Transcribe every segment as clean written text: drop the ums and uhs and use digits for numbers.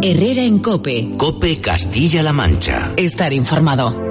Herrera en COPE. COPE Castilla-La Mancha. Estar informado.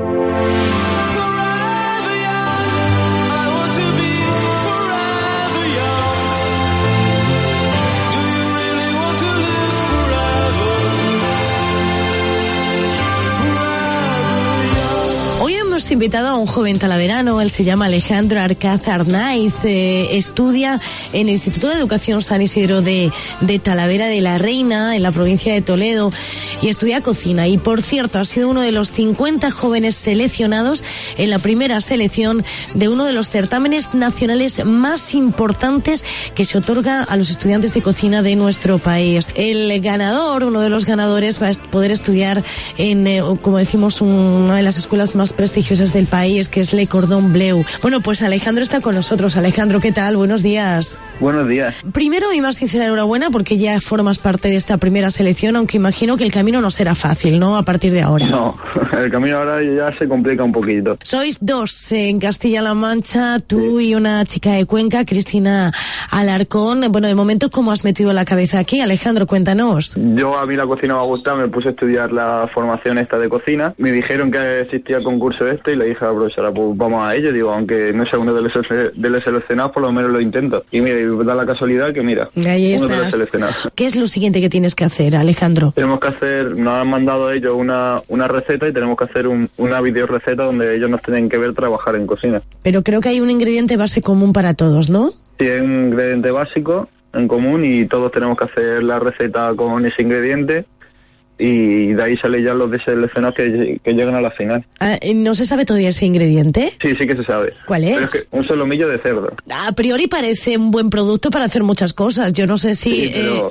Invitado a un joven talaverano, él se llama Alejandro Arcaz Arnaiz, estudia en el Instituto de Educación San Isidro de Talavera de la Reina, en la provincia de Toledo, y estudia cocina. Y por cierto, ha sido uno de los 50 jóvenes seleccionados en la primera selección de uno de los certámenes nacionales más importantes que se otorga a los estudiantes de cocina de nuestro país. El ganador, uno de los ganadores, va a poder estudiar en, como decimos, una de las escuelas más prestigiosas del país, que es Le Cordon Bleu. Bueno, pues Alejandro está con nosotros. Alejandro, ¿qué tal? Buenos días. Buenos días. Primero, y más sincera enhorabuena, porque ya formas parte de esta primera selección, aunque imagino que el camino no será fácil, ¿no? A partir de ahora. No, el camino ahora ya se complica un poquito. Sois dos en Castilla-La Mancha, tú y una chica de Cuenca, Cristina Alarcón. Bueno, de momento, ¿cómo has metido la cabeza aquí? Alejandro, cuéntanos. A mí la cocina me ha gustado, me puse a estudiar la formación esta de cocina. Me dijeron que existía el concurso y le dije a la profesora, pues vamos a ello. Digo, aunque no sea uno de los seleccionados, por lo menos lo intento. Y mira, da la casualidad que mira, ahí uno de los estás. Seleccionados. ¿Qué es lo siguiente que tienes que hacer, Alejandro? Tenemos que hacer, nos han mandado ellos una receta y tenemos que hacer una videoreceta donde ellos nos tienen que ver trabajar en cocina. Pero creo que hay un ingrediente base común para todos, ¿no? Sí, hay un ingrediente básico en común y todos tenemos que hacer la receta con ese ingrediente. Y de ahí salen ya los deseleccionados que llegan a la final. ¿No se sabe todavía ese ingrediente? Sí que se sabe. ¿Cuál es? Pero es que un solomillo de cerdo. A priori parece un buen producto para hacer muchas cosas. Yo no sé si... Sí, pero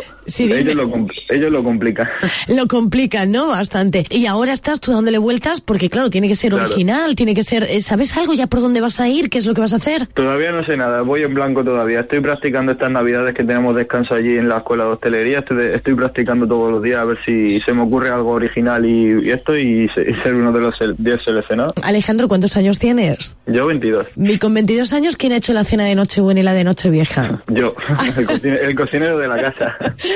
ellos lo complican. Lo complican, ¿no? Bastante. Y ahora estás tú dándole vueltas porque, claro, tiene que ser original, tiene que ser... ¿Sabes algo ya por dónde vas a ir? ¿Qué es lo que vas a hacer? Todavía no sé nada, voy en blanco todavía. Estoy practicando estas navidades que tenemos descanso allí en la escuela de hostelería. Estoy practicando todos los días a ver si se me ocurre algo original y ser uno de los 10 seleccionados. Alejandro, ¿cuántos años tienes? Yo 22. ¿Y con 22 años quién ha hecho la cena de Nochebuena y la de Nochevieja? Yo, el cocinero de la casa.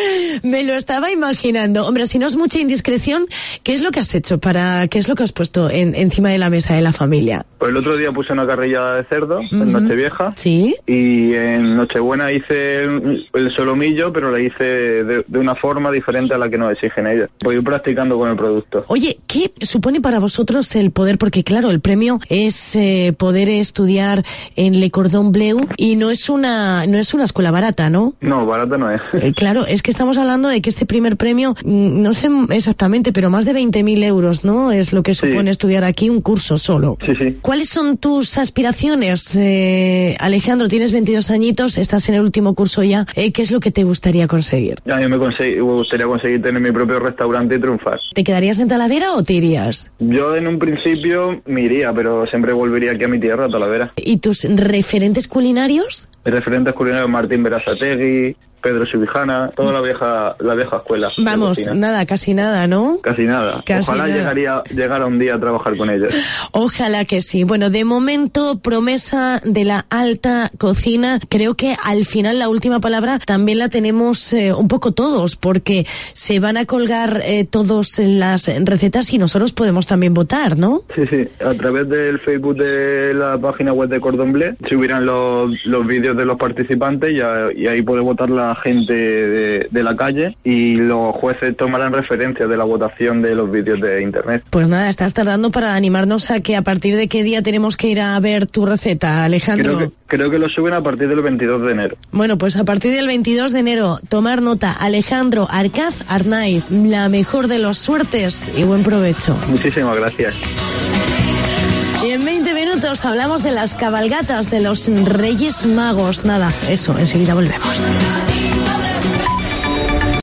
Me lo estaba imaginando. Hombre, si no es mucha indiscreción, ¿qué es lo que has hecho qué es lo que has puesto encima de la mesa de la familia? Pues el otro día puse una carrilla de cerdo en Nochevieja. Sí. Y en Nochebuena hice el solomillo, pero lo hice de una forma diferente a la que nos exigen ellos. Voy practicando con el producto. Oye, ¿qué supone para vosotros el poder? Porque claro, el premio es poder estudiar en Le Cordon Bleu y no es una escuela barata, ¿no? No, barata no es. Claro, es que estamos hablando de que este primer premio, no sé exactamente, pero más de 20.000 euros, ¿no? Es lo que supone estudiar aquí un curso solo. Sí. ¿Cuáles son tus aspiraciones, Alejandro? Tienes 22 añitos, estás en el último curso ya. ¿Qué es lo que te gustaría conseguir? A mí me gustaría conseguir tener mi propio restaurante y triunfar. ¿Te quedarías en Talavera o te irías? Yo en un principio me iría, pero siempre volvería aquí a mi tierra, a Talavera. ¿Y tus referentes culinarios? Mis referentes culinarios, Martín Berasategui, Pedro Subijana, toda la vieja escuela. Vamos, casi nada, ¿no? Casi nada. Ojalá llegara un día a trabajar con ellos. Ojalá que sí. Bueno, de momento, promesa de la alta cocina. Creo que al final la última palabra también la tenemos un poco todos, porque se van a colgar todas las recetas y nosotros podemos también votar, ¿no? Sí. A través del Facebook de la página web de Cordon Bleu subirán los vídeos de los participantes y ahí puede votar la gente de la calle y los jueces tomarán referencia de la votación de los vídeos de internet. Pues nada, estás tardando para animarnos a que a partir de qué día tenemos que ir a ver tu receta, Alejandro. Creo que lo suben a partir del 22 de enero. Bueno, pues a partir del 22 de enero, tomar nota. Alejandro Arcaz Arnaiz, la mejor de las suertes y buen provecho. Muchísimas gracias. Y en 20 minutos hablamos de las cabalgatas de los Reyes Magos. Nada, eso, enseguida volvemos.